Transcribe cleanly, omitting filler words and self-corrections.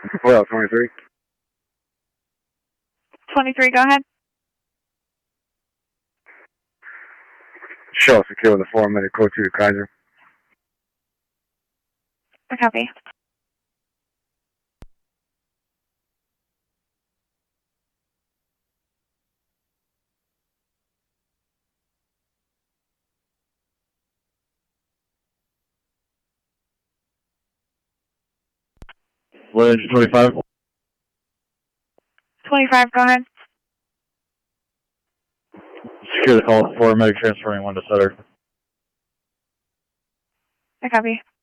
Well, 23. 23, go ahead. Show secure the 4-minute code to Kaiser. I copy. What engine 25? 25, go ahead. Secure the call 4, medic transferring 1 to Sutter. I copy.